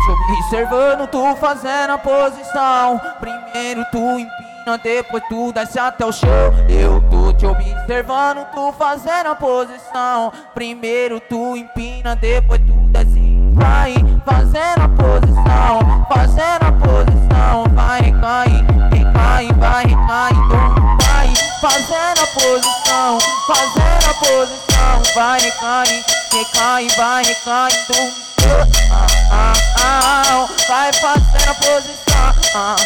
te observando, tu fazendo a posição. Primeiro tu empina, depois tu desce até o chão. Eu tô te observando, tu fazendo a posição. Primeiro tu empina, depois tu desce. Vai fazendo a posição, fazendo a posição. Vai recair, recai, vai recaindo. Vai fazendo a posição, fazendo a posição. Vai recair, recai, vai recaindo. Vai fazendo a posição,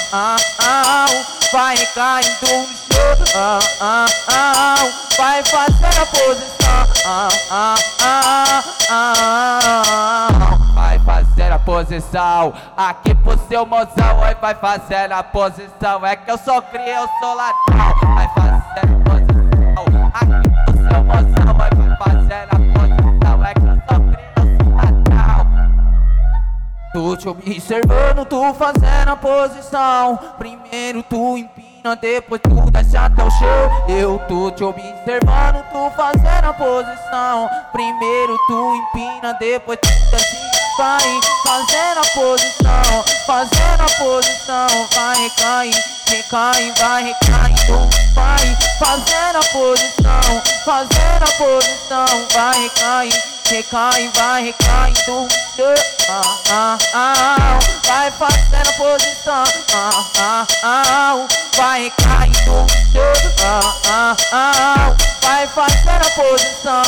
vai recaindo no chão. Vai fazendo a posição, vai fazendo a posição. Aqui pro seu mozão, oi, vai fazendo a posição. É que eu sou cria, eu sou ladrão. Vai fazendo a posição. Aqui pro seu mozão, oi, vai fazendo a posição. É que eu sou cria, eu sou ladrão. Tô te observando, tu fazendo a posição. Primeiro tu empina, depois tu desce até o chão. Eu tô te observando, tu fazendo a posição. Primeiro tu empina, depois tu desce. Vai fazendo a posição, fazendo a posição. Vai recair, recai, vai recaindo. Vai fazendo a posição, fazendo a posição. Vai recair, recai, vai recaindo. Vai fazendo a posição, vai recaindo. Vai fazendo a posição,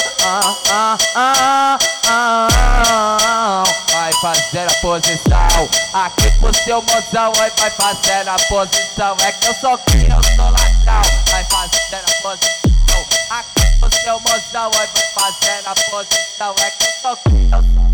vai fazendo a posição. Aqui pro seu mozão, vai fazendo a posição. É que eu sou cria, eu sou ladrão. Vai fazendo a posição. Aqui pro seu mozão, vai fazendo a posição. É que eu sou cria, eu sou